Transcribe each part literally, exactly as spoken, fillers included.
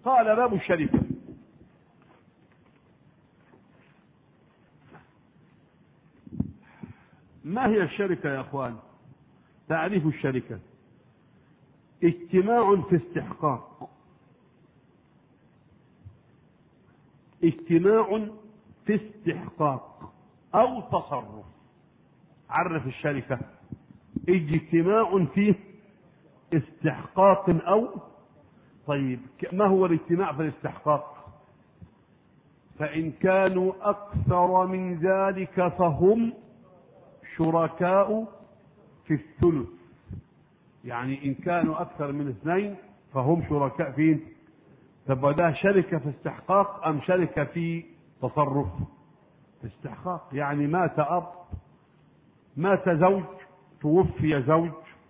قال باب الشركة. ما هي الشركة يا أخوان؟ تعريف الشركة: اجتماع في استحقاق، اجتماع في استحقاق أو تصرف. عرف الشركة: اجتماع في استحقاق أو. طيب ما هو الاجتماع في الاستحقاق؟ فإن كانوا أكثر من ذلك فهم شركاء في الثلث. يعني إن كانوا أكثر من اثنين فهم شركاء فين؟ طب ده شركة في استحقاق أم شركة في تصرف؟ في استحقاق. يعني مات أب، مات زوج، توفي زوج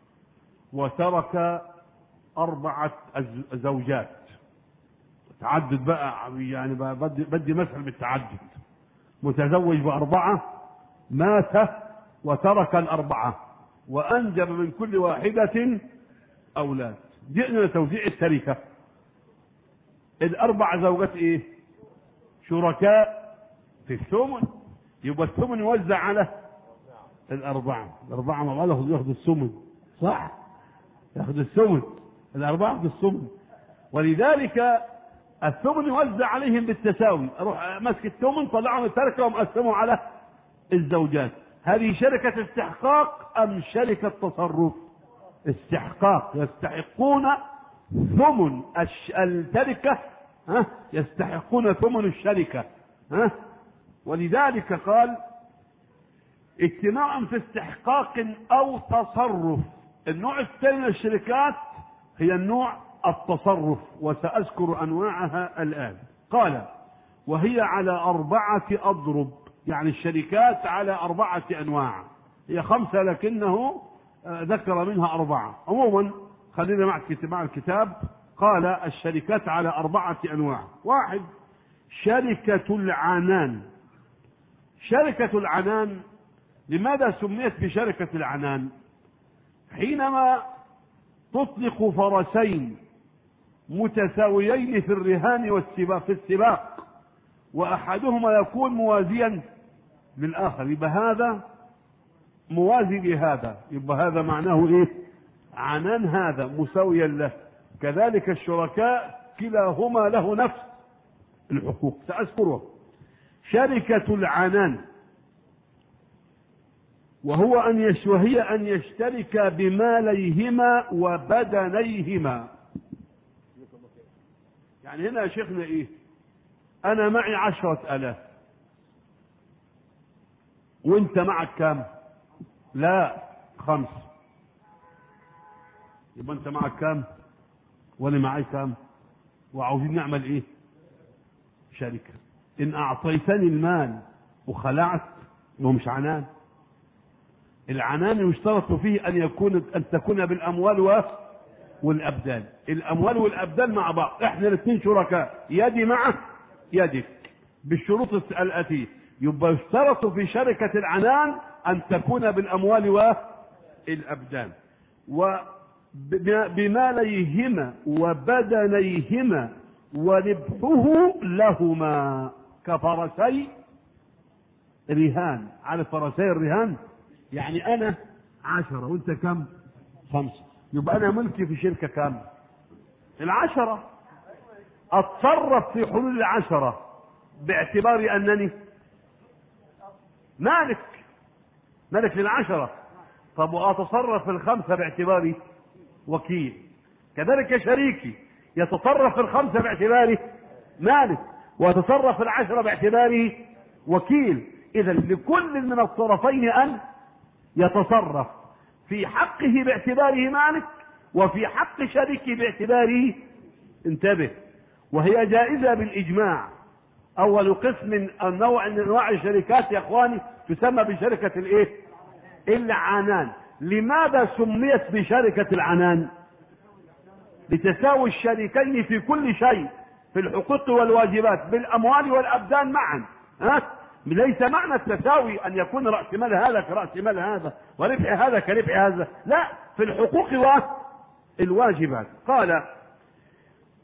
وترك أربعة زوجات. تعدد بقى، يعني بدي, بدي مثل بالتعدد. متزوج بأربعة، مات وترك الأربعة وأنجب من كل واحدة أولاد. جئنا لتوزيع الشركة. الأربع زوجات إيه؟ شركاء في الثمن. يبقى الثمن يوزع على الأربعة. الأربعة مع بعض ياخذ الثمن، صح؟ ياخذ الثمن، الأربعة ياخذ الثمن. ولذلك الثمن يوزع عليهم بالتساوي. أروح ماسك الثمن طلعهم التركة ومقسمه على الزوجات. هذه شركة استحقاق أم شركة تصرف؟ استحقاق. يستحقون ثمن التركة، ها؟ يستحقون ثمن الشركة، ها؟ ولذلك قال اجتماع في استحقاق أو تصرف. النوع الثاني من الشركات هي النوع التصرف، وسأذكر أنواعها الآن. قال وهي على أربعة أضرب. يعني الشركات على أربعة أنواع. هي خمسة لكنه ذكر منها أربعة. عموما خلينا مع الكتاب. قال الشركات على أربعة أنواع. واحد، شركة العنان. شركة العنان لماذا سميت بشركة العنان؟ حينما تطلق فرسين متساويين في الرهان والسباق، في السباق، وأحدهما يكون موازيا للآخر، يبقى هذا موازي لهذا، يبقى هذا معناه إيه؟ عنان، هذا مساويا له. كذلك الشركاء كلاهما له نفس الحقوق، سأذكره. شركة العنان وهو أن يش وهي أن يشترك بماليهما وبدنيهما. يعني هنا يا شيخنا إيه؟ أنا معي عشرة آلاف وأنت معك كام؟ لا، خمس. يبقى أنت معك كام وأنا معي كام؟ وعاوزين نعمل إيه؟ شركة. إن أعطيتني المال وخلعت يبقى مش عنان. العنان يشترط فيه أن يكون أن تكون بالأموال والأبدان. الأموال والأبدان مع بعض، إحنا الاثنين شركاء، يدي مع يدك بالشروط الآتية. يبقى يشترط في شركة العنان أن تكون بالأموال والأبدان وبماليهما وبدنيهما وربحه لهما كفرسي رهان. على فرسي الرهان يعني أنا عشرة وأنت كم؟ خمسة. يبقى أنا ملكي في شركة كم؟ العشرة. أتصرف في حلول العشرة باعتبار أنني مالك مالك للعشرة. طب وأتصرف في الخمسة باعتباري وكيل. كذلك شريكي يتصرف في الخمسة باعتباره مالك، ويتصرف في العشرة باعتباره وكيل. إذا لكل من الطرفين أن يتصرف في حقه باعتباره مالك وفي حق شريكه باعتباره. انتبه، وهي جائزة بالإجماع. أول قسم النوع من أنواع الشركات يا إخواني تسمى بشركة الإيه؟ العنان. لماذا سميت بشركة العنان؟ لتساوي الشريكين في كل شيء، في الحقوق والواجبات، بالأموال والأبدان معا. ها؟ ليس معنى التساوي أن يكون رأس مال هذا كرأس مال هذا وربح هذا كربح هذا، لا، في الحقوق والواجبات. قال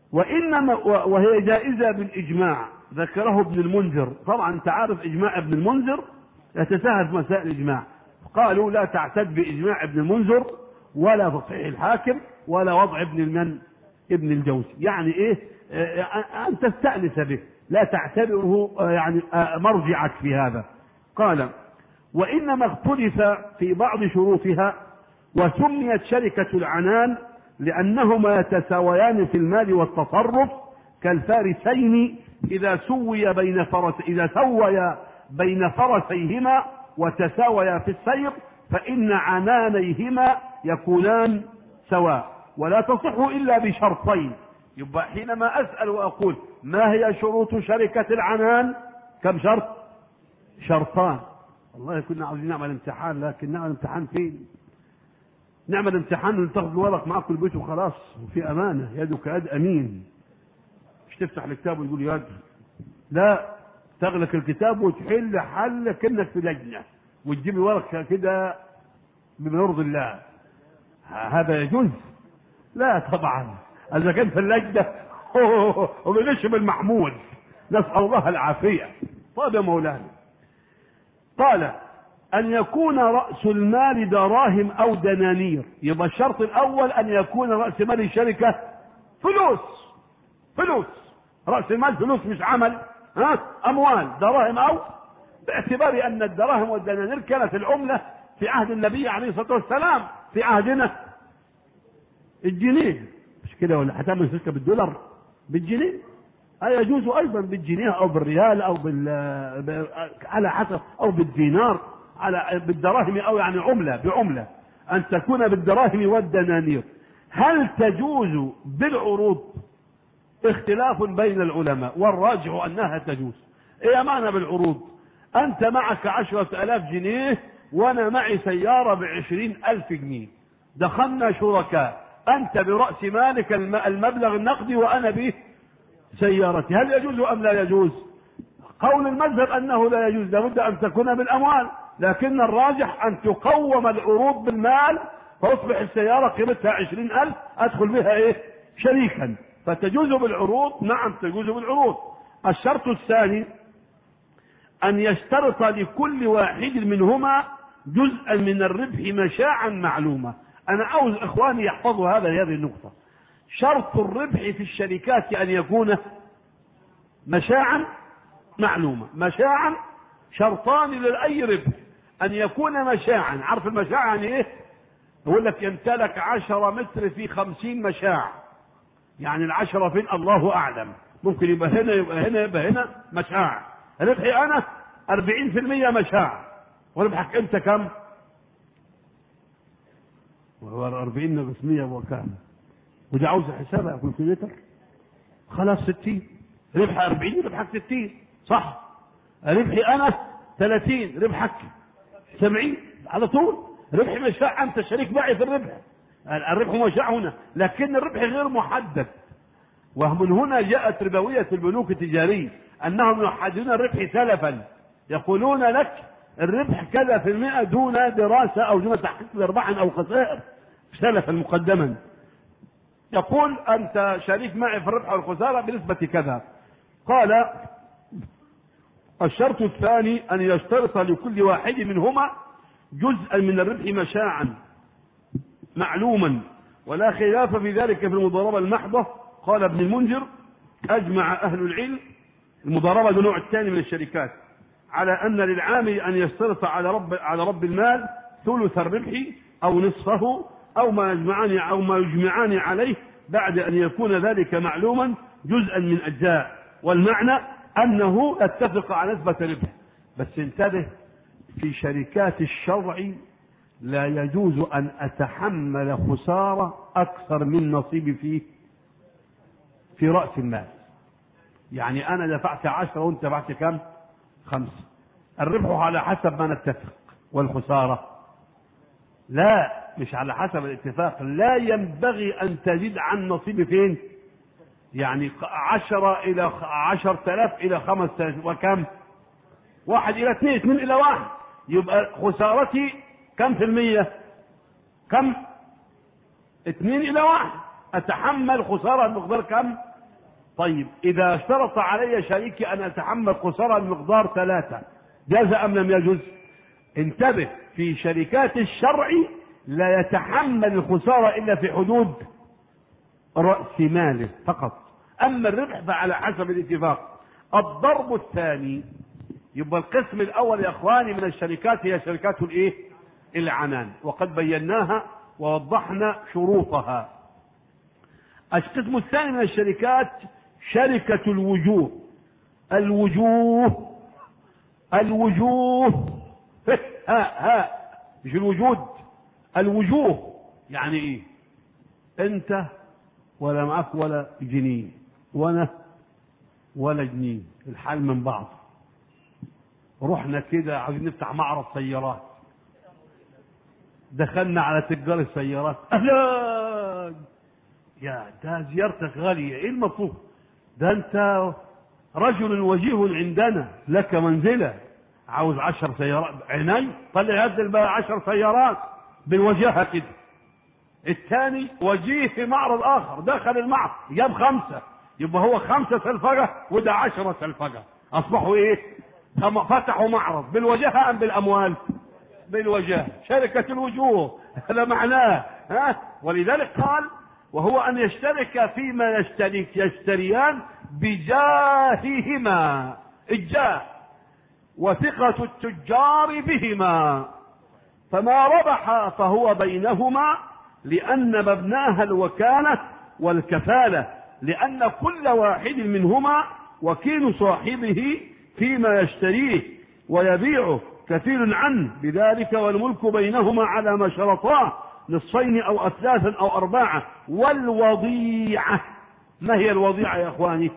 وإنما وهي جائزة بالإجماع ذكره ابن المنذر. طبعا أنت عارف إجماع ابن المنذر يتساهل في مسائل الإجماع، قالوا لا تعتد بإجماع ابن المنذر ولا تصحيح الحاكم ولا وضع ابن المن ابن الجوزي، يعني إيه أن تستأنس به لا تعتبره يعني مرجعك في هذا. قال وإنما اختلف في بعض شروطها وسميت شركة العنان لأنهما يتساويان في المال والتصرف كالفارسين إذا سوي بين فرس إذا سويا بين فرسيهما وتساويا في السير فإن عنانيهما يكونان سواء ولا تصح إلا بشرطين. يبقى حينما أسأل وأقول ما هي شروط شركة العنان؟ كم شرط؟ شرطان. والله كنا عاوزين نعمل امتحان، لكن نعمل امتحان فين؟ نعمل امتحان وتاخذ الورق معك في البيت وخلاص، وفي امانه، يدك يد امين. مش تفتح الكتاب وتقول يد، لا، تغلق الكتاب وتحل حل كأنك في لجنه وتجيب الورق كده بما يرضي الله. هذا يجوز؟ لا طبعا، اذا كان في اللجنه وبنش بالمحمول، نسال الله العافيه. طيب يا مولانا، قال أن يكون رأس المال دراهم أو دنانير. يبقى الشرط الأول أن يكون رأس مال الشركة فلوس، فلوس رأس المال فلوس مش عمل، ها أموال دراهم، أو باعتبار أن الدراهم والدنانير كانت العملة في عهد النبي عليه الصلاة والسلام، في عهدنا الجنيه، مش كده ولا هتعمل شركة بالدولار بالجنيه؟ يجوز أيضا بالجنيه أو بالريال أو بال على حسب، أو بالدينار، على بالدراهم، أو يعني عملة بعملة، أن تكون بالدراهم والدنانير. هل تجوز بالعروض؟ اختلاف بين العلماء، والراجح أنها تجوز. إيه معنى بالعروض؟ أنت معك عشرة آلاف جنيه وأنا معي سيارة بعشرين ألف جنيه، دخلنا شركاء، أنت برأس مالك المبلغ النقدي وأنا به سيارتي، هل يجوز أم لا يجوز؟ قول المذهب أنه لا يجوز، لابد أن تكون بالأموال، لكن الراجح أن تقوم العروض بالمال فأصبح السيارة قيمتها عشرين ألف، أدخل بها إيه؟ شريكا، فتجوز بالعروض. نعم تجوز بالعروض. الشرط الثاني أن يشترط لكل واحد منهما جزءا من الربح مشاعا معلومة. أنا عاوز إخواني يحفظوا هذا هذه النقطة. شرط الربح في الشركات أن يكون مشاعا معلومة. مشاعا شرطان لأي ربح، أن يكون مشاعا. عارف المشاع يعني إيه؟ يقول لك يمتلك عشرة متر في خمسين مشاع، يعني العشرة فين الله أعلم، ممكن يبقى هنا يبقى هنا يبقى هنا مشاع. ربحي أنا أربعين في المية مشاع، وربحك أنت كم؟ وهو أربعين ناقص مية هو كام؟ ودي عاوز حسابها في الكمبيوتر. خلاص ستين، ربح أربعين ربحك ستين، صح؟ ربحي أنا ثلاثين ربحك سبعين على طول. ربحي مشاع، أنت شريك معي في الربح، الربح مشاع هنا، لكن الربح غير محدد. ومن هنا جاءت ربوية البنوك التجارية، أنهم يحددون الربح سلفا، يقولون لك الربح كذا في المئة دون دراسة أو دون تحقيق أرباح أو خسائر، سلفا مقدما. يقول أنت شريك معي في الربح والخسارة بنسبة كذا. قال الشرط الثاني أن يشترط لكل واحد منهما جزءا من الربح مشاعا معلوما، ولا خلاف في ذلك في المضاربة المحضة. قال ابن المنذر أجمع أهل العلم، المضاربة ده نوع الثاني من الشركات، على أن للعامل أن يشترط على رب على رب المال ثلث الربح أو نصفه أو ما يجمعان أو ما يجمعان عليه بعد أن يكون ذلك معلوما جزءا من أجزاء، والمعنى أنه اتفق على نسبة ربح. بس انتبه، في شركات الشرع لا يجوز أن أتحمل خسارة أكثر من نصيبي فيه في رأس المال. يعني أنا دفعت عشرة وأنت دفعت كم؟ خمسة، الربح على حسب ما نتفق، والخسارة لا، مش على حسب الاتفاق. لا ينبغي أن تزيد عن نصيبي فين؟ يعني عشرة إلى عشر تلاف إلى خمس تلاف، وكم؟ واحد إلى اثنين، اثنين إلى واحد، يبقى خسارتي كم في المية؟ كم؟ اثنين إلى واحد، أتحمل خسارة بمقدار كم؟ طيب إذا اشترط علي شريكي أن أتحمل خسارة المقدار ثلاثة، جاز أم لم يجوز؟ انتبه، في شركات الشرع لا يتحمل الخسارة إلا في حدود رأس ماله فقط، أما الربح فعلى حسب الاتفاق. الضرب الثاني، يبقى القسم الأول يا إخواني من الشركات هي شركات الإيه؟ العنان، وقد بيناها ووضحنا شروطها. القسم الثاني من الشركات شركة الوجوه. الوجوه الوجوه ها ها مش الوجود، الوجوه يعني ايه؟ انت ولا معك ولا جنيه، وانا ولا جنيه، الحال من بعض. رحنا كده عايزين نفتح معرض سيارات، دخلنا على تجار السيارات، اهلا يا ده زيارتك غالية، ايه المطلوب؟ ده انت رجل وجيه عندنا، لك منزلة، عاوز عشر سيارات، عيني طلع يدل بقى عشر سيارات بالوجاهة كده. الثاني وجيه في معرض اخر، دخل المعرض جاب خمسة، يبقى هو خمسة سلفقة وده عشرة سلفقة، اصبحوا ايه؟ فتحوا معرض بالوجاهة ام بالاموال؟ بالوجاهة، شركة الوجوه هذا معناه. ها؟ ولذلك قال وهو ان يشترك فيما يشترك يشتريان بجاههما، الجاه وثقة التجار بهما، فما ربح فهو بينهما، لأن مبناها الوكالة والكفالة، لأن كل واحد منهما وكيل صاحبه فيما يشتريه ويبيعه، كفيل عنه بذلك، والملك بينهما على ما شرطاه، نصين أو أثلاثا أو أربعة. والوضيعة، ما هي الوضيعة يا أخواني؟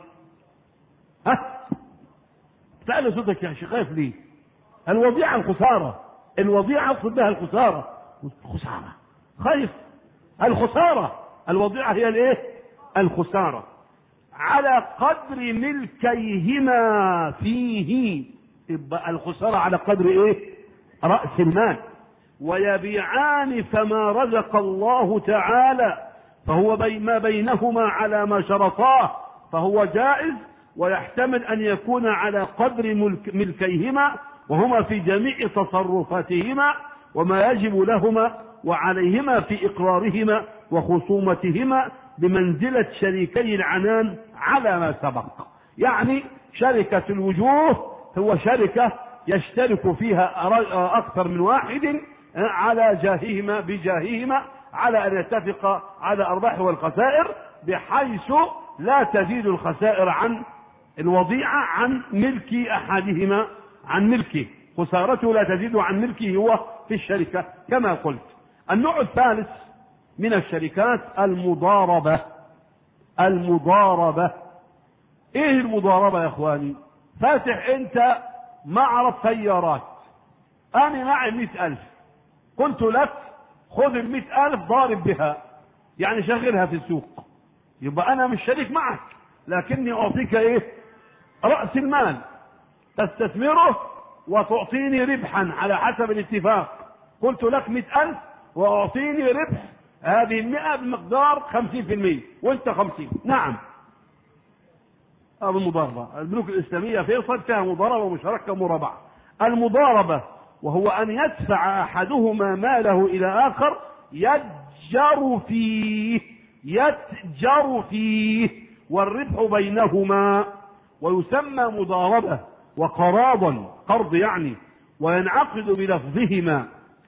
ها؟ تعال صوتك يا شيخ، خايف ليه؟ الوضيعة الخسارة، الوضيعة أقصد بها الخسارة، خسارة خايف، الخسارة، الوضيعة هي الايه؟ الخسارة على قدر ملكيهما فيه، يبقى الخسارة على قدر ايه؟ رأس المال. ويبيعان فما رزق الله تعالى، فهو بي ما بينهما على ما شرطاه، فهو جائز، ويحتمل أن يكون على قدر ملك ملكيهما، وهما في جميع تصرفاتهما وما يجب لهما وعليهما في إقرارهما وخصومتهما، بمنزلة شريكي العنان على ما سبق. يعني شركة الوجوه هو شركة يشترك فيها أكثر من واحد على جاههما بجاههما، على أن يتفق على أرباح والخسائر، بحيث لا تزيد الخسائر عن الوضيعة عن ملك أحدهما، عن ملكه، خسارته لا تزيد عن ملكه هو في الشركة كما قلت. النوع الثالث من الشركات المضاربة. المضاربة ايه المضاربة يا اخواني؟ فاتح انت معرض سيارات، انا معي مئة الف، قلت لك خذ المئة الف ضارب بها، يعني شغلها في السوق، يبقى انا مش شريك معك، لكني اعطيك ايه؟ رأس المال تستثمره وتعطيني ربحا على حسب الاتفاق. قلت لك مئة الف واعطيني ربح هذه المئة بمقدار خمسين في المئة وانت خمسين. نعم، هذه المضاربة. البنوك الإسلامية فيصل فيها مضاربة ومشاركة ومرابعة. المضاربة وهو أن يدفع أحدهما ماله إلى آخر يتجر فيه، يتجر فيه والربح بينهما، ويسمى مضاربة وقراضا، قرض يعني، وينعقد بلفظهما،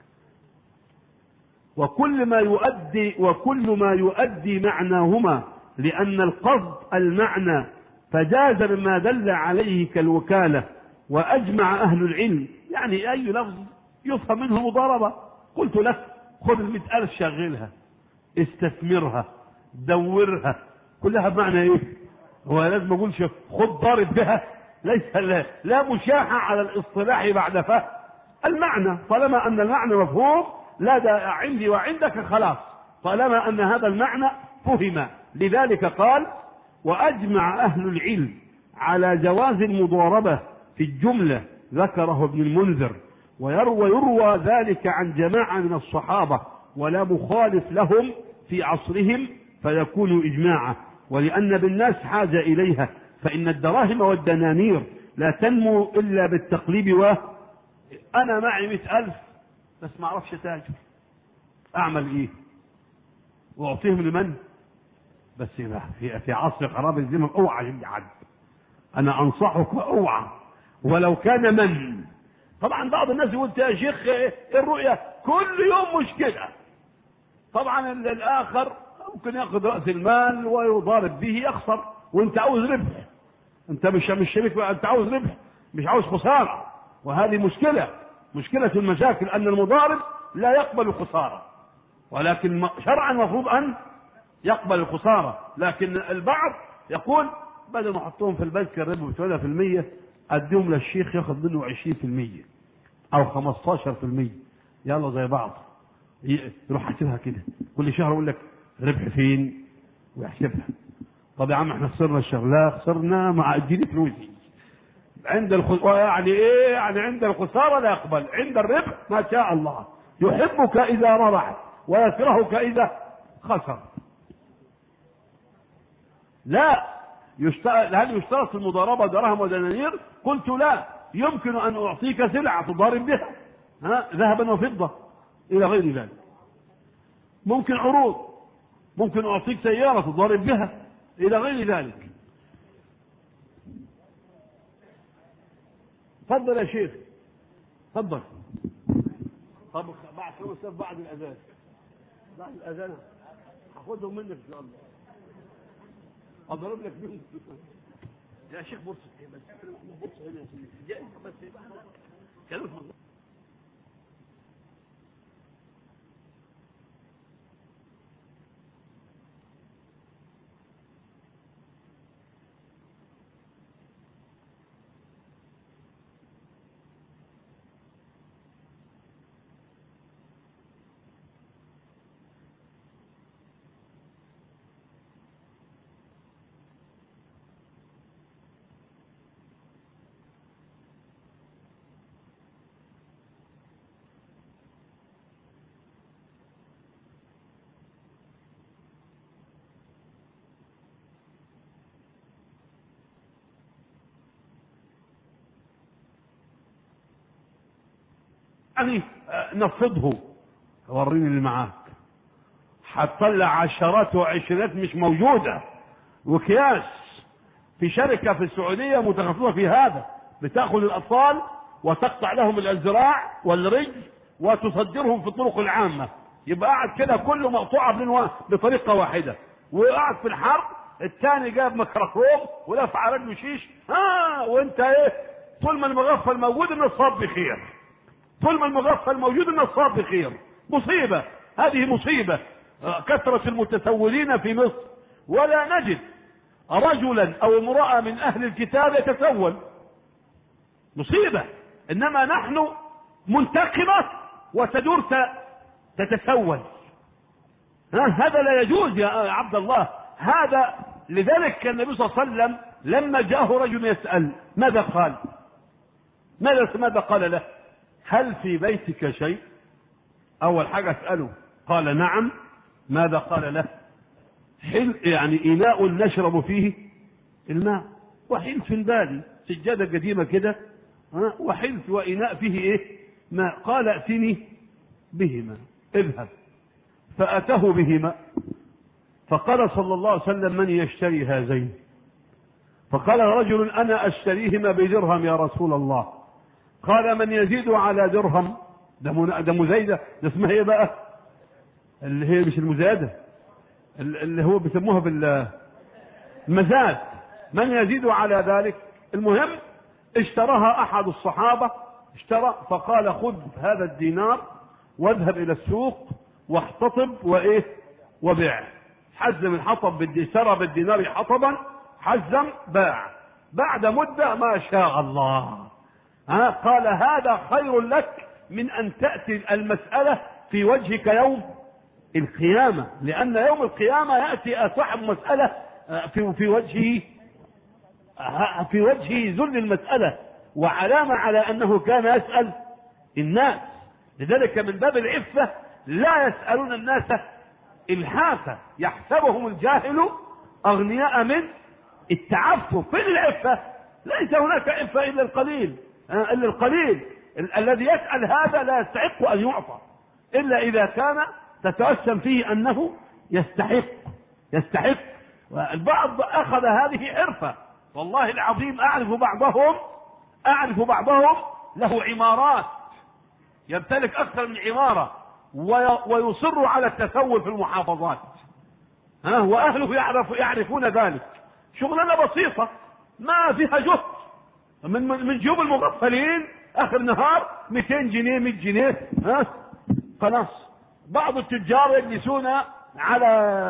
وكل ما يؤدي وكل ما يؤدي معناهما، لأن القصد المعنى، فجاز بما دل عليه كالوكالة. وأجمع أهل العلم، يعني أي لفظ يفهم منه مضاربة. قلت لك خذ المئة ألف شغلها، استثمرها، دورها، كلها بمعنى ايه؟ هو لازم اقول شوف خذ ضارب بها؟ ليس لا, لا مشاحة على الاصطلاح بعد فهم المعنى، طالما أن المعنى مفهوم لا دا عندي وعندك خلاص، طالما أن هذا المعنى فهم. لذلك قال وأجمع أهل العلم على جواز المضاربة في الجملة، ذكره ابن المنذر، ويروى يروى ذلك عن جماعة من الصحابة، ولا مخالف لهم في عصرهم فيكون إجماعا. ولأن بالناس حاجة إليها، فإن الدراهم والدنانير لا تنمو إلا بالتقليب. وأنا معي مئة ألف بس ما أعرفش تاجر، أعمل إيه؟ وأعطيهم لمن؟ بس في في عصر خراب الزمن اوعى يجعل، انا انصحك اوعى ولو كان من. طبعا بعض الناس يقول يا شيخ الرؤيا كل يوم مشكله. طبعا الاخر ممكن ياخذ راس المال ويضارب به يخسر، وانت عاوز ربح، انت مش مش شريك، انت عاوز ربح مش عاوز خساره، وهذه مشكله مشكله المشاكل ان المضارب لا يقبل الخساره، ولكن شرعا المفروض ان يقبل الخسارة. لكن البعض يقول بدل ما احطهم في البنك الربا بثلاثة في المية اديهم للشيخ ياخذ منه عشرين في المية او خمستاشر في المية، يلا زي بعض، يروح حاسبها كده كل شهر يقول لك ربح فين ويحسبها. طب يا عم احنا خسرنا الشهر، لا خسرنا مع اديني فلوسي. عند الخسارة يعني ايه؟ يعني عند الخسارة لا يقبل، عند الربح ما شاء الله، يحبك اذا ربح ويكرهك اذا خسر. لا يشترط، هل يشترط في المضاربة دراهم ودنانير؟ قلت لا، يمكن أن أعطيك سلعة تضارب بها، ها ذهبا وفضة إلى غير ذلك. ممكن عروض، ممكن أعطيك سيارة تضارب بها إلى غير ذلك. تفضل يا شيخ تفضل. طب بعد خمس دقائق بعد الأذان، بعد الأذان هاخدهم منك إن شاء الله، اضرب لك بيهم يا شيخ. بص بس بص هنا يا سيدي بس كلام. يعني نفضه وريني اللي معاك، هتطلع عشرات وعشرات مش موجودة وكياس. في شركة في السعودية متخصصة في هذا، بتاخذ الأطفال وتقطع لهم الذراع والرجل وتصدرهم في الطرق العامة، يبقى قاعد كده كله مقطوعة بطريقة واحدة، وقاعد في الحرب الثاني جاب ميكروفون ولف على رجله شيش، ها وانت ايه؟ طول ما المغفل موجود النصاب بخير، طول ما المغفل موجود النصاب بخير. مصيبة، هذه مصيبة كثرة المتسولين في مصر، ولا نجد رجلا او امرأة من اهل الكتاب يتسول، مصيبة. انما نحن منتقمة وتدور تتسول، هذا لا يجوز يا عبد الله. هذا لذلك كان النبي صلى الله عليه وسلم لما جاءه رجل يسأل ماذا قال؟ ماذا ماذا قال له؟ هل في بيتك شيء؟ اول حاجة اسأله، قال نعم. ماذا قال له؟ حل يعني اناء نشرب فيه الماء، وحلف البالي سجادة قديمة كده، وحلف واناء فيه ايه؟ ماء. قال ائتني بهما، اذهب. فاتاه بهما، فقال صلى الله عليه وسلم من يشتري هذين؟ فقال رجل انا اشتريهما بدرهم يا رسول الله. قال من يزيد على درهم؟ ده مزايدة، ده اسمها ايه بقى؟ اللي هي مش المزايدة، اللي هو بيسموها بالمزاد. من يزيد على ذلك؟ المهم اشتراها احد الصحابة، اشترى فقال خذ هذا الدينار واذهب الى السوق واحتطب وايه وبيع. حزم الحطب بالدينار، اشترى بالدينار حطبا، حزم باع. بعد مدة ما شاء الله، ها قال هذا خير لك من ان تأتي المسألة في وجهك يوم القيامة، لان يوم القيامة يأتي صاحب مسألة في في وجهه في وجهه ذل المسألة، وعلامة على انه كان يسأل الناس. لذلك من باب العفة لا يسألون الناس الحافة، يحسبهم الجاهل أغنياء من التعفف. فين العفة؟ ليس هناك عفة إلا القليل، إلا القليل ال الذي يسأل هذا لا يستحق أن يعطى إلا إذا كان تتوسم فيه أنه يستحق يستحق البعض أخذ هذه حرفة. والله العظيم أعرف بعضهم أعرف بعضهم له عمارات، يمتلك أكثر من عمارة ويصر على التسول في المحافظات، ها وأهله يعرف يعرفون ذلك. شغلنا بسيطة ما فيها جهد، من من جيوب المغفلين آخر نهار مئتين جنيه مئة جنيه، ها خلاص. بعض التجار يجلسون على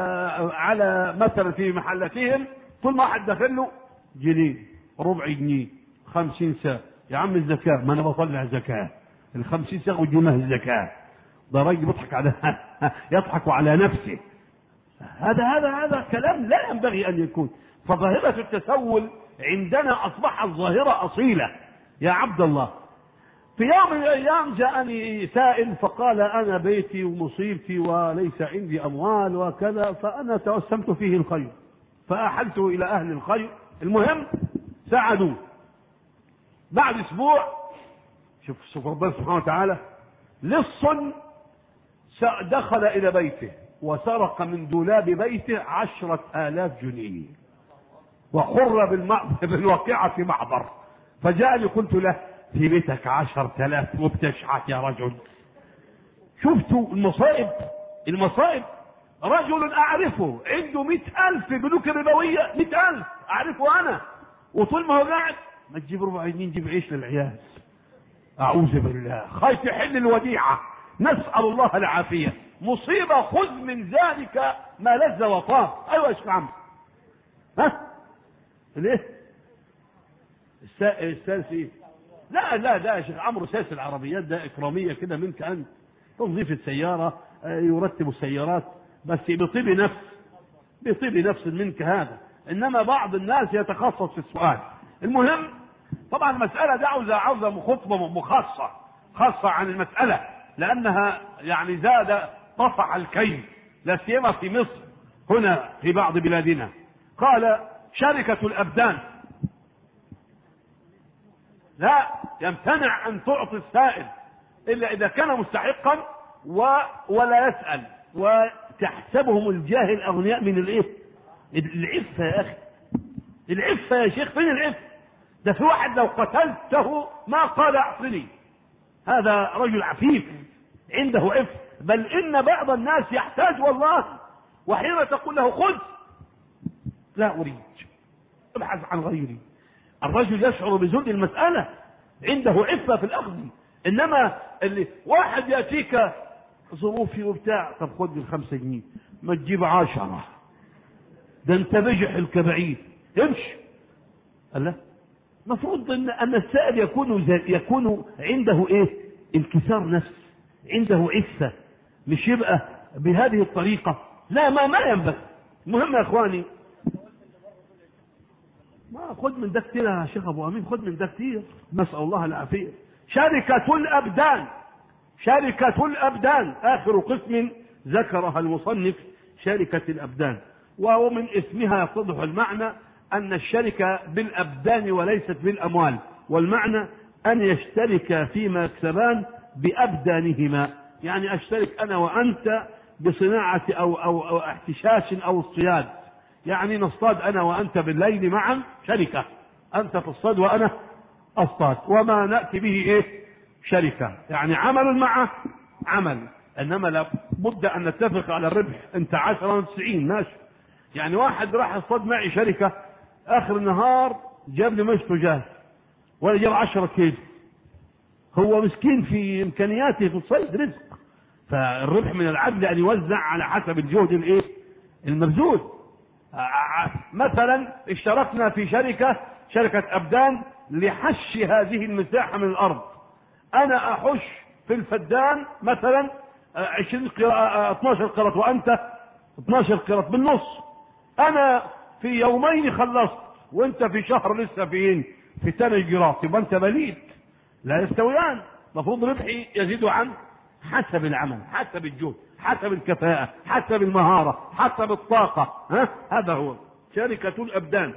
على مثلا في محلتهم، كل ما حد دخل له جنيه ربع جنيه خمسين ساعة. يا عم الزكاة، ما أنا بطلع زكاة، الخمسين ساعة وجيمه الزكاة. ده راجل بيضحك على يضحك على نفسه. هذا هذا هذا كلام لا ينبغي أن يكون. فظاهرة التسول عندنا أصبحت ظاهرة أصيلة يا عبد الله. في يوم من الأيام جاءني سائل فقال أنا بيتي ومصيبتي وليس عندي أموال وكذا، فأنا توسمت فيه الخير فأحلته إلى أهل الخير. المهم ساعدوه. بعد أسبوع شوف شوف ربنا سبحانه وتعالى، لص دخل إلى بيته وسرق من دولاب بيته عشرة آلاف جنيه وقر بالواقعة معبر. فجاءني قلت له في بيتك عشرة آلاف وبتشحت يا رجل. شفتوا المصائب المصائب رجل أعرفه عنده مئة ألف في بنوك الربوية، مئة ألف أعرفه أنا، وطول ما هو قاعد ما تجيب ربع جنيه نجيب عيش للعيال. أعوذ بالله، خايف يحل الوديعة، نسأل الله العافية. مصيبة، خذ من ذلك ما لذ وطاب. أيوة يا شيخ عمرو، ها ليه الساسي؟ لا لا لا يا شيخ عمرو، ساس العربيات ده إكرامية كده منك أنت، تنظيف السيارة، يرتب السيارات، بس بطيب نفس بطيب نفس منك هذا. إنما بعض الناس يتخصص في السؤال. المهم طبعا المسألة دي عاوزة عاوزة خطبة مخصصة خاصة عن المسألة، لأنها يعني زاد طفح الكيل، لا سيما في مصر هنا في بعض بلادنا. قال شركة الأبدان لا يمتنع أن تعطي السائل إلا إذا كان مستحقا و... ولا يسأل، وتحسبهم الجاهل أغنياء من الإيه؟ العفة يا أخي، العفة يا شيخ. فين العفة؟ ده في واحد لو قتلته ما قال أعطني، هذا رجل عفيف عنده عفة. بل إن بعض الناس يحتاج والله، وحين تقول له خذ لا أريد، ابحث عن غيري. الرجل يشعر بزهد المسألة، عنده عفة في الأخذ. إنما اللي واحد يأتيك ظروفي وبتاع، طب خذ الخمسة جنيه ما تجيب عشرة، ده انت بجح الكبعيد امشي. الله، مفروض ان ان السائل يكون يكون عنده ايه؟ انكسار نفس، عنده عفة، مش يبقى بهذه الطريقة. لا ما ما ينبغي. المهم يا اخواني، ما خد من ده كتير يا شيخ ابو امين، خد من ده كتير، نسأل الله العافية. شركة الأبدان، شركة الأبدان آخر قسم ذكرها المصنف شركة الأبدان، وهو من اسمها يتضح المعنى أن الشركة بالأبدان وليست بالأموال، والمعنى أن يشترك فيما يكسبان بأبدانهما. يعني أشترك أنا وأنت بصناعة أو, أو, أو احتشاش أو اصطياد، يعني نصطاد أنا وأنت بالليل معا شركة، أنت تصطاد وأنا أصطاد، وما نأتي به إيه؟ شركة، يعني عمل مع عمل. إنما لابد أن نتفق على الربح، أنت عشرة وتسعين ماشي. يعني واحد راح يصطاد معي شركة، آخر النهار جاب لي مشته جاهز ولا جاب عشرة كيلو، هو مسكين في إمكانياته في الصيد رزق. فالربح من العدل أن يوزع على حسب الجهد الإيه؟ المبذول. مثلا اشتركنا في شركة شركة أبدان لحش هذه المساحة من الأرض. أنا أحش في الفدان مثلا عشرين قراءة اثناشر قراط، وأنت اثناشر قراط بالنص. أنا في يومين خلصت وأنت في شهر لسه فين في ثاني قراط، يبقى أنت بليد، لا يستويان. المفروض ربحي يزيد عن حسب العمل، حسب الجهد، حسب الكفاءة، حسب المهارة، حسب الطاقة. ها هذا هو. شركة الأبدان.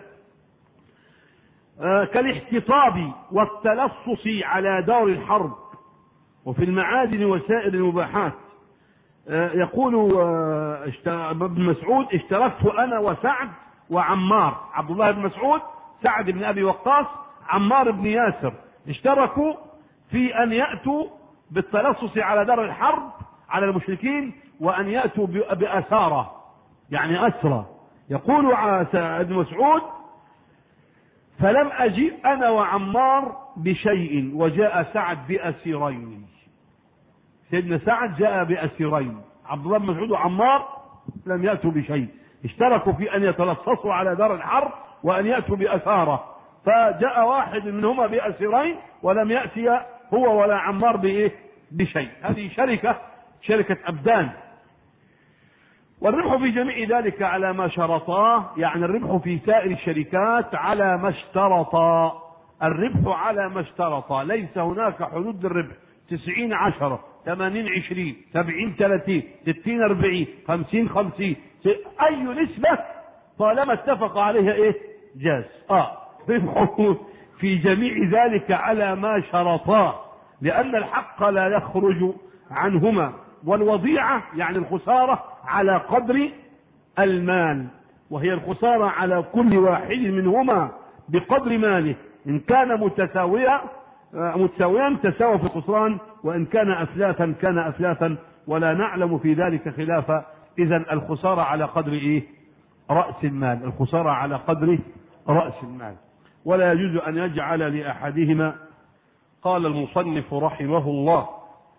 آه كالاحتطاب والتلصص على دار الحرب وفي المعادن وسائر المباحات. آه يقول آه ابن مسعود اشتركت أنا وسعد وعمار، عبد الله بن مسعود، سعد بن أبي وقاص، عمار بن ياسر، اشتركوا في أن يأتوا بالتلصص على دار الحرب على المشركين وأن يأتوا بأسارة يعني أسرى. يقول ابن مسعود فلم أجئ أنا وعمار بشيء وجاء سعد بأسيرين. سيدنا سعد جاء بأسيرين، عبد الله بن مسعود وعمار لم يأتوا بشيء، اشتركوا في أن يتلصصوا على دار الحرب وأن يأتوا بأسارة، فجاء واحد منهما بأسيرين ولم يأتي هو ولا عمار بإيه بشيء. هذه شركة شركة أبدان. والربح في جميع ذلك على ما شرطاه، يعني الربح في سائر الشركات على ما اشترطا، الربح على ما اشترطا، ليس هناك حدود للربح تسعين عشرة، ثمانين عشرين، سبعين ثلاثين، ستين أربعين، خمسين خمسين، أي نسبة طالما اتفق عليها إيه جاز. آه ربحه في جميع ذلك على ما شرطاه، لأن الحق لا يخرج عنهما، والوضيعة يعني الخسارة على قدر المال، وهي الخسارة على كل واحد منهما بقدر ماله، إن كان متساويا متساويا تساوى في الخسران، وإن كان أفلاتا كان أفلاتا، ولا نعلم في ذلك خلافا. إذن الخسارة على قدر إيه رأس المال، الخسارة على قدر رأس المال، ولا يجوز أن يجعل لأحدهما. قال المصنف رحمه الله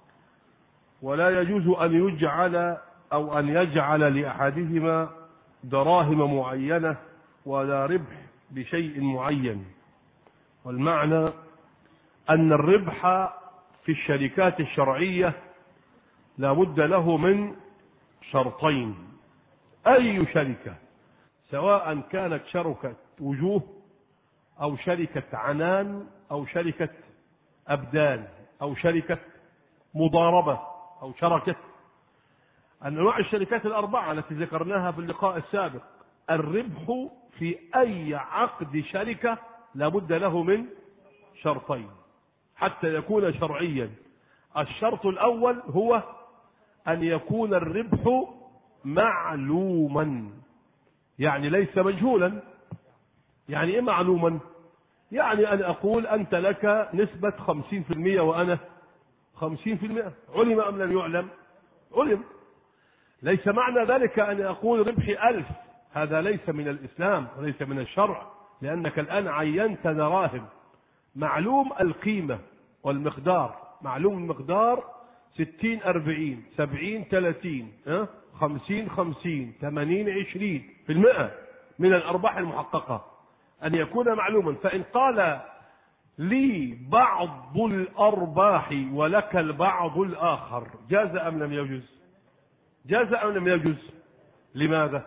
ولا يجوز أن يجعل أو أن يجعل لأحدهما دراهم معينة ولا ربح بشيء معين. والمعنى أن الربح في الشركات الشرعية لا بد له من شرطين. أي شركة سواء كانت شركة وجوه أو شركة عنان أو شركة أبدان أو شركة مضاربة أو شركة، أنواع الشركات الأربعة التي ذكرناها في اللقاء السابق، الربح في أي عقد شركة لا بد له من شرطين حتى يكون شرعيا. الشرط الأول هو أن يكون الربح معلوما، يعني ليس مجهولا. يعني إيه معلوما؟ يعني أن أقول أنت لك نسبة خمسين في المئة وأنا خمسين في المئة، علم أم لم يعلم؟ علم. ليس معنى ذلك أن أقول ربحي ألف، هذا ليس من الإسلام وليس من الشرع، لأنك الآن عينت دراهم. معلوم القيمة والمقدار، معلوم المقدار ستين أربعين، سبعين ثلاثين، خمسين خمسين، ثمانين عشرين في المئة من الأرباح المحققة، أن يكون معلوما. فإن قال لي بعض الأرباح ولك البعض الآخر جاز أم لم يجوز؟ جاز أم لم يجوز؟ لماذا؟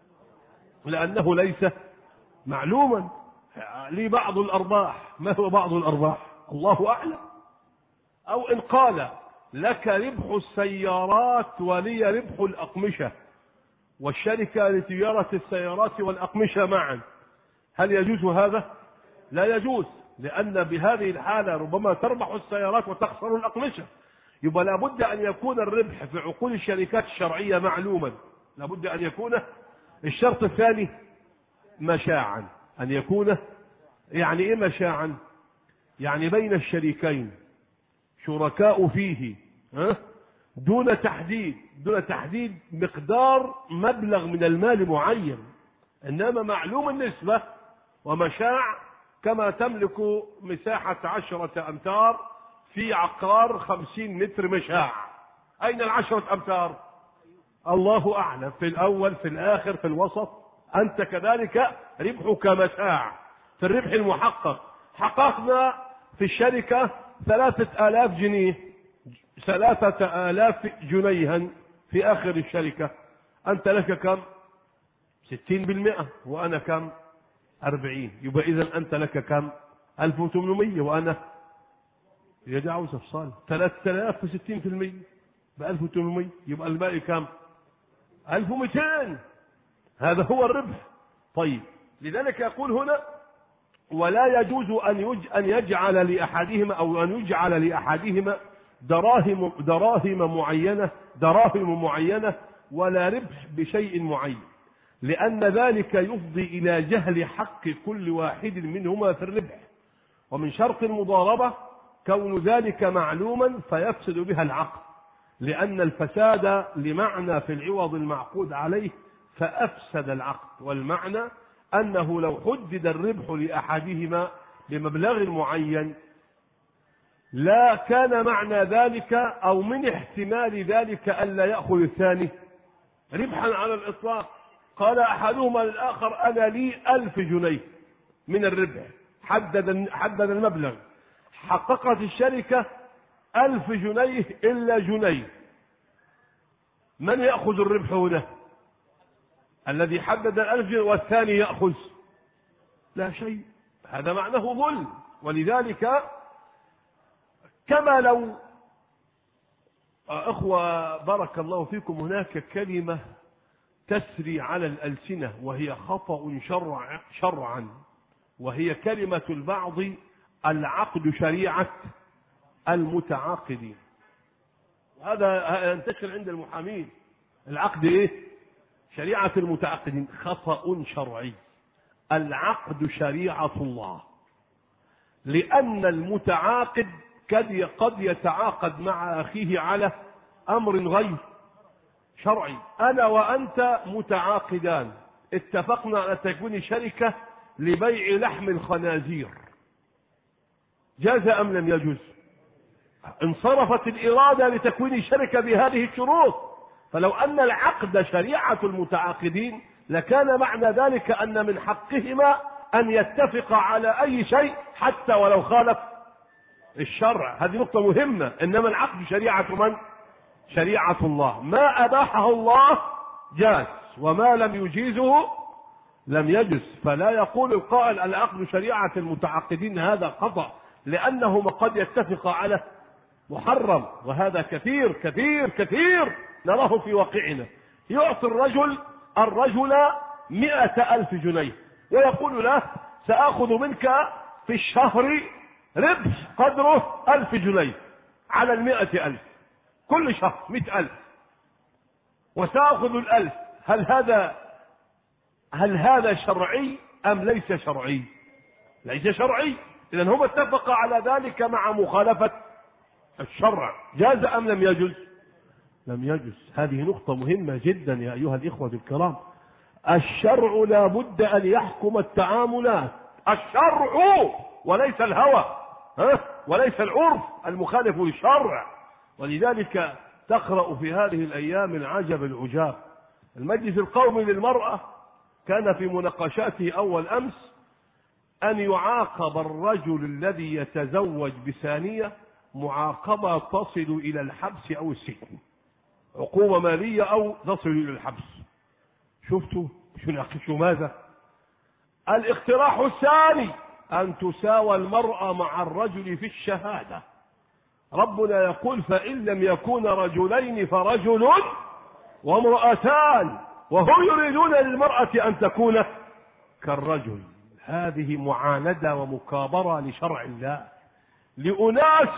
لأنه ليس معلوما. لي بعض الأرباح، ما هو بعض الأرباح؟ الله أعلم. أو إن قال لك ربح السيارات ولي ربح الأقمشة، والشركة لتجارة السيارات والأقمشة معا، هل يجوز هذا؟ لا يجوز، لأن بهذه الحالة ربما تربح السيارات وتخسر الأقمشة. يبقى لابد أن يكون الربح في عقود الشركات الشرعية معلوما، لابد أن يكون. الشرط الثاني مشاعا، أن يكون يعني إيه مشاعا؟ يعني بين الشريكين شركاء فيه دون تحديد دون تحديد مقدار مبلغ من المال معين، إنما معلوم النسبة. ومشاع كما تملك مساحة عشرة أمتار في عقار خمسين متر مشاع، أين العشرة أمتار؟ الله أعلم، في الأول في الآخر في الوسط. أنت كذلك ربحك مشاع. في الربح المحقق حققنا في الشركة ثلاثة آلاف جنيه، ثلاثة آلاف جنيها في آخر الشركة، أنت لك كم؟ ستين بالمئة وأنا كم؟ أربعين. يبقى إذن أنت لك كم؟ ألف وثمانمية وأنا يدعو صفصال ثلاثة آلاف وستين في المئة بألف وثمانمية، يبقى الباقي كم؟ ألف ومئتين. هذا هو الربح. طيب، لذلك يقول هنا: ولا يجوز أن أن يجعل لأحدهما أو أن يجعل لأحدهما دراهم دراهم معينة دراهم معينة ولا ربح بشيء معين، لأن ذلك يفضي إلى جهل حق كل واحد منهما في الربح. ومن شرط المضاربة كون ذلك معلوما فيفسد بها العقد، لأن الفساد لمعنى في العوض المعقود عليه فأفسد العقد. والمعنى أنه لو حدد الربح لأحدهما بمبلغ معين لا كان معنى ذلك أو من احتمال ذلك ألا يأخذ الثاني ربحا على الإطلاق. قال أحدهما للآخر: أنا لي ألف جنيه من الربح، حدد حدد المبلغ، حققت الشركة ألف جنيه إلا جنيه، من يأخذ الربح هنا؟ الذي حدد الألف جنيه، والثاني يأخذ لا شيء. هذا معناه ظلم. ولذلك كما لو أخوة بارك الله فيكم هناك كلمة تسري على الألسنة وهي خطأ شرع شرعا، وهي كلمة البعض: العقد شريعة المتعاقدين. هذا ينتشر عند المحامين، العقد ايه؟ شريعة المتعاقدين. خطأ شرعي. العقد شريعة الله، لأن المتعاقد قد يتعاقد مع أخيه على أمر غير شرعي. أنا وأنت متعاقدان، اتفقنا على تكوين شركة لبيع لحم الخنازير، جاز أم لم يجوز؟ انصرفت الإرادة لتكوين شركة بهذه الشروط. فلو أن العقد شريعة المتعاقدين لكان معنى ذلك أن من حقهما أن يتفق على أي شيء حتى ولو خالف الشرع. هذه نقطة مهمة. إنما العقد شريعة من؟ شريعة الله. ما أباحه الله جاز، وما لم يجيزه لم يجز. فلا يقول القائل العقد شريعة المتعاقدين، هذا خطأ، لأنهما قد يتفق على محرم. وهذا كثير كثير كثير نراه في واقعنا. يعطي الرجل الرجل مئة ألف جنيه ويقول له: سأخذ منك في الشهر ربح قدره ألف جنيه على المئة ألف، كل شهر مئة ألف، وسأخذ الألف. هل هذا هل هذا شرعي أم ليس شرعي؟ ليس شرعي. إذن هما اتفق على ذلك مع مخالفة الشرع. جاز أم لم يجوز؟ لم يجوز. هذه نقطة مهمة جدا يا أيها الإخوة الكرام. الشرع لا بد أن يحكم التعاملات، الشرع وليس الهوى، ها؟ وليس العرف المخالف للشرع. ولذلك تقرأ في هذه الأيام العجب العجاب. المجلس القومي للمرأة كان في مناقشاته أول أمس أن يعاقب الرجل الذي يتزوج بثانية معاقبة تصل إلى الحبس أو السجن، عقوبة مالية أو تصل إلى الحبس. شفتوا شو ناقشوا ماذا؟ الاقتراح الثاني أن تساوى المرأة مع الرجل في الشهادة. ربنا يقول: فإن لم يكون رجلين فرجل وامرأتان، وهم يريدون للمرأة أن تكون كالرجل. هذه معاندة ومكابرة لشرع الله، لأناس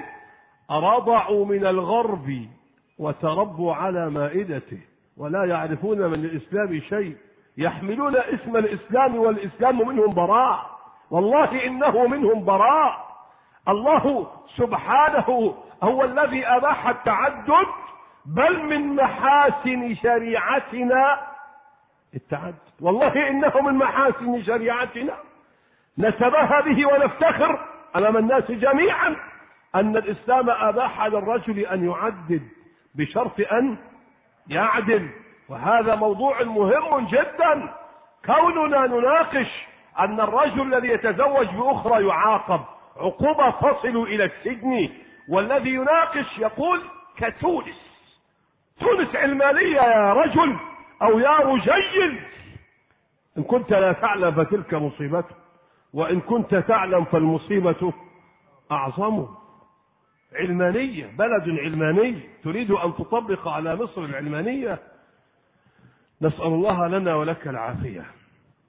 رضعوا من الغرب وتربوا على مائدته ولا يعرفون من الإسلام شيء، يحملون اسم الإسلام والإسلام منهم براء. والله إنه منهم براء. الله سبحانه هو الذي أباح التعدد، بل من محاسن شريعتنا التعدد. والله إنه من محاسن شريعتنا نتباهى به ونفتخر أمام الناس جميعا أن الإسلام أباح للرجل أن يعدد بشرط أن يعدل. وهذا موضوع مهم جدا. كوننا نناقش أن الرجل الذي يتزوج بأخرى يعاقب عقوبة تصل إلى السجن، والذي يناقش يقول كتونس، تونس علمانية يا رجل أو يا رجل. إن كنت لا تعلم فتلك مصيبته، وإن كنت تعلم فالمصيبة أعظم. علمانية، بلد علماني تريد أن تطبق على مصر العلمانية. نسأل الله لنا ولك العافية.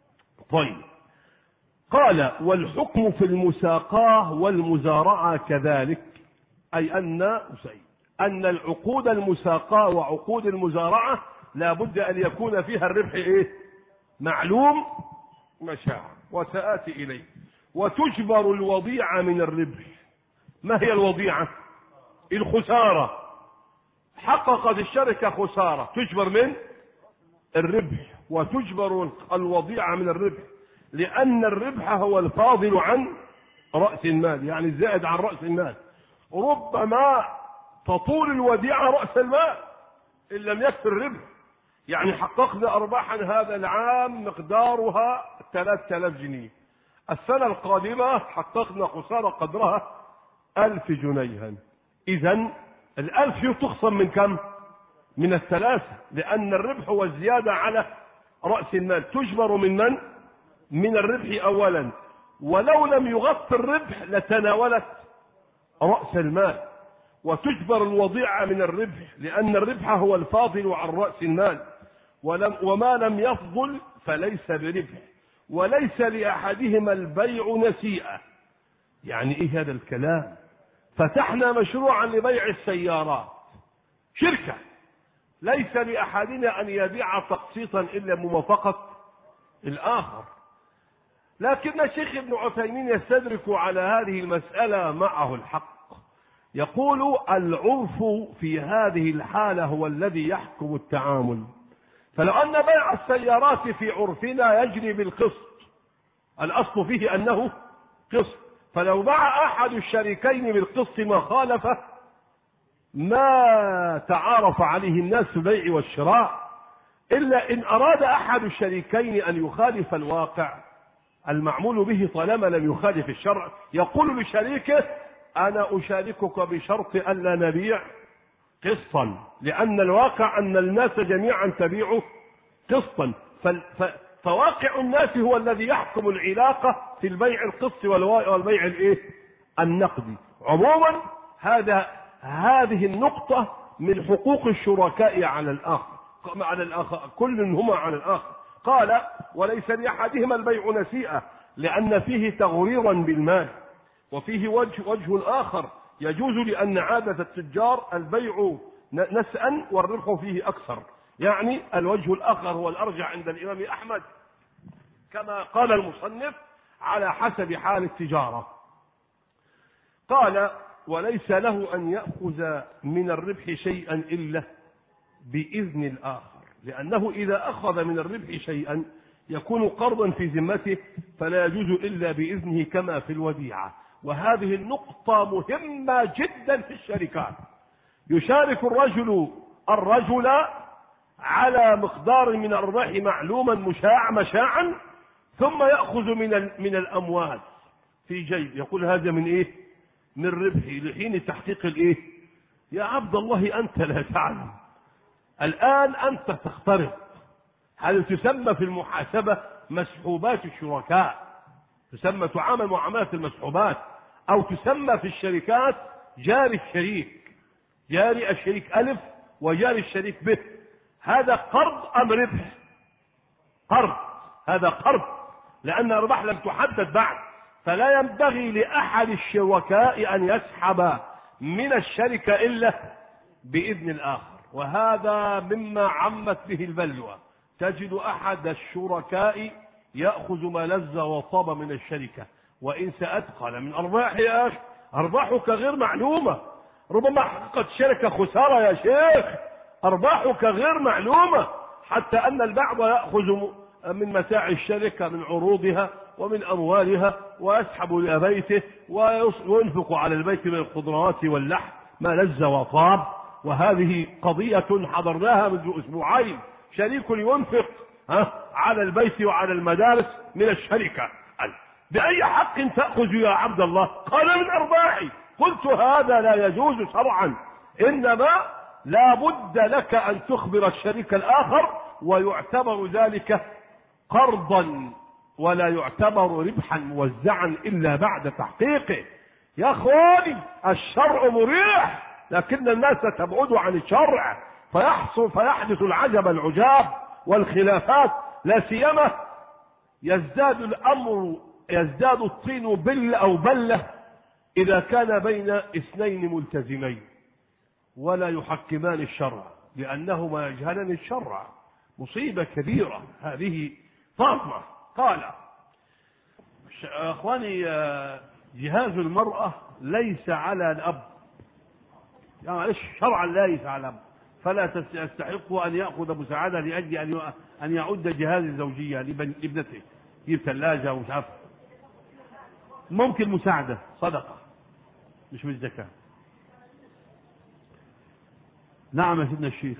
طيب، قال والحكم في المساقاه والمزارعة كذلك، أي أن أن العقود المساقاه وعقود المزارعة لا بد أن يكون فيها الربح إيه؟ معلوم مشاع، وسآتي إليه. وتجبر الوضيعة من الربح. ما هي الوضيعة؟ الخسارة. حققت الشركة خسارة تجبر من الربح، وتجبر الوضيعة من الربح، لأن الربح هو الفاضل عن رأس المال، يعني الزائد عن رأس المال. ربما تطول الوديعة رأس المال إن لم يكفي الربح. يعني حققنا أرباحا هذا العام مقدارها ثلاثة آلاف جنيه، السنة القادمة حققنا خسارة قدرها ألف جنيها. إذن الألف تخصم من كم؟ من الثلاثة، لأن الربح هو الزيادة على رأس المال. تجبر من من؟ من الربح أولا، ولو لم يغطي الربح لتناولت رأس المال. وتجبر الوضيعة من الربح، لأن الربح هو الفاضل عن رأس المال، ولم وما لم يفضل فليس بربح، وليس لأحدهما البيع نسيئة. يعني إيه هذا الكلام؟ فتحنا مشروعا لبيع السيارات، شركة، ليس لأحدنا أن يبيع تقسيطا إلا بموافقة الآخر. لكن الشيخ ابن عثيمين يستدرك على هذه المسألة معه الحق، يقول العرف في هذه الحالة هو الذي يحكم التعامل. فلو أن بيع السيارات في عرفنا يجري بالقسط، الأصل فيه أنه قسط، فلو باع أحد الشريكين بالقسط ما خالف ما تعارف عليه الناس في البيع والشراء، إلا إن أراد أحد الشريكين أن يخالف الواقع المعمول به طالما لم يخالف الشرع، يقول لشريكه أنا أشاركك بشرط ألا نبيع قسطا، لأن الواقع أن الناس جميعا تبيع قسطا، فواقع الناس هو الذي يحكم العلاقة في البيع القسط والبيع الايه النقدي. عموما هذا هذه النقطة من حقوق الشركاء على الآخر على الآخر كل منهما على الآخر. قال وليس لأحدهما البيع نسيئة، لأن فيه تغريرا بالمال، وفيه وجه وجه آخر يجوز، لأن عادة التجار البيع نسأا والربح فيه أكثر. يعني الوجه الآخر هو الأرجح عند الإمام أحمد، كما قال المصنف على حسب حال التجارة. قال وليس له أن يأخذ من الربح شيئا إلا بإذن الآخر، لأنه إذا أخذ من الربح شيئا يكون قرضا في ذمته، فلا يجوز إلا بإذنه كما في الوديعة. وهذه النقطة مهمة جدا في الشركات. يشارك الرجل الرجل على مقدار من الأرباح معلوما مشاع مشاعا، ثم يأخذ من من الأموال في جيب، يقول هذا من إيه؟ من ربحي لحين تحقيق الإيه؟ يا عبد الله أنت لا تعلم، الآن أنت تخترق. هذا تسمى في المحاسبة مسحوبات الشركاء، تسمى تعامل معاملة المسحوبات، أو تسمى في الشركات جاري الشريك، جاري الشريك ألف وجاري الشريك ب. هذا قرض أم ربح؟ قرض، هذا قرض، لأن الأرباح لم تحدد بعد، فلا ينبغي لأحد الشركاء أن يسحب من الشركة إلا بإذن الآخر. وهذا مما عمت به البلوى، تجد أحد الشركاء يأخذ ما لذ وطاب من الشركة، وإن سأت قال من أرباح يا أخي، أرباحك غير معلومة، ربما حققت الشركة خسارة يا شيخ، أرباحك غير معلومة، حتى أن البعض يأخذ من متاع الشركة من عروضها ومن أموالها ويسحب إلى بيته وينفق على البيت من الخضروات واللحم ما لذ وطاب. وهذه قضية حضرناها منذ أسبوعين، شريك ينفق على البيت وعلى المدارس من الشركة. بأي حق تأخذ يا عبد الله؟ قال من أرباحي. قلت هذا لا يجوز شرعا، إنما لا بد لك أن تخبر الشريك الآخر، ويعتبر ذلك قرضا ولا يعتبر ربحا موزعا إلا بعد تحقيقه. يا أخواني الشرع مريح، لكن الناس تبعد عن الشرع فيحصل فيحدث العجب العجاب والخلافات، لا سيما يزداد الأمر يزداد الطين بل أو بلة إذا كان بين اثنين ملتزمين ولا يحكمان الشرع، لأنهما يجهلان الشرع. مصيبة كبيرة هذه. فاطمة قال: أخواني، جهاز المرأة ليس على الأب، يعني معلش شرعا ليس على الأب، فلا يستحق أن يأخذ مساعدة لأجل أن يعد جهاز الزوجية لابنته، يجيب ثلاجة ومش عارف. ممكن مساعدة صدقة مش من الزكاة. نعم يا سيدنا الشيخ،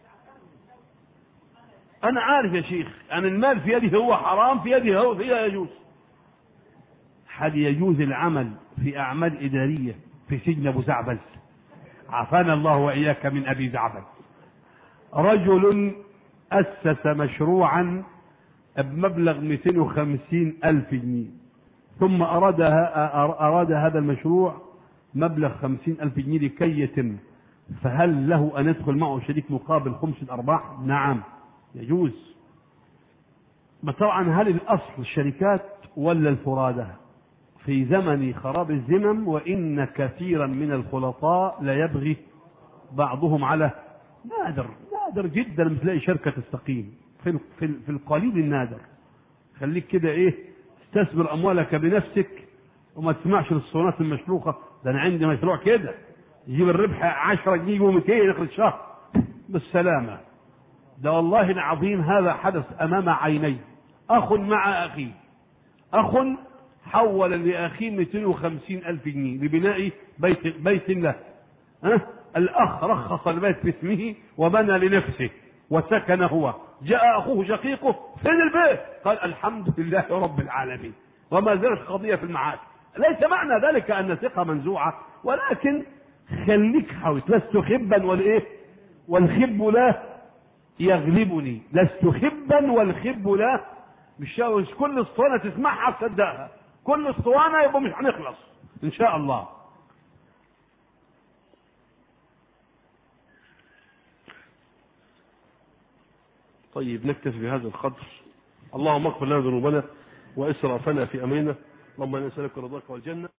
أنا عارف يا شيخ أن المال في يده هو حرام، في يده هو فيها يجوز. هل يجوز العمل في أعمال إدارية في سجن أبو زعبل؟ عافانا الله وإياك من أبي زعبل. رجل أسس مشروعا بمبلغ مئتين وخمسين ألف جنيه، ثم أراد, أراد هذا المشروع مبلغ خمسين ألف جنيه لكي يتم، فهل له أن يدخل معه شريك مقابل خمس الأرباح؟ نعم يجوز. طبعا هل الأصل الشركات ولا الفرادة؟ في زمن خراب الزمن وإن كثيرا من الخلطاء لا يبغي بعضهم على نادر نادر جدا مثل تلاقي شركة تستقيم في في القليل النادر. خليك كده ايه تستثمر أموالك بنفسك وما تسمعش للصونات المشلوخة. ده أنا عندي مشروع كده يجيب الربح عشرة جنيه ومئتين آخر الشهر بالسلامة. ده والله العظيم هذا حدث أمام عيني. أخ مع أخي، أخ حول لأخيه مئتين وخمسين ألف جنيه لبناء بيت بيت له. أه؟ الأخ رخص البيت باسمه وبنى لنفسه وسكن هو. جاء أخوه شقيقه: فين البيت؟ قال: الحمد لله رب العالمين. وما زالت قضية في المعاد. ليس معنى ذلك أن ثقة منزوعة، ولكن خليك حويت. لست خبا والإيه والخب لا يغلبني. لست خبا والخب لا. مش كل اسطوانة تسمعها تصدقها، كل اسطوانة يبقى مش هنخلص إن شاء الله. طيب نكتفي بهذا القدر. اللهم اغفر لنا ذنوبنا وإسرافنا في أمرنا. اللهم نسألك رضاك والجنة.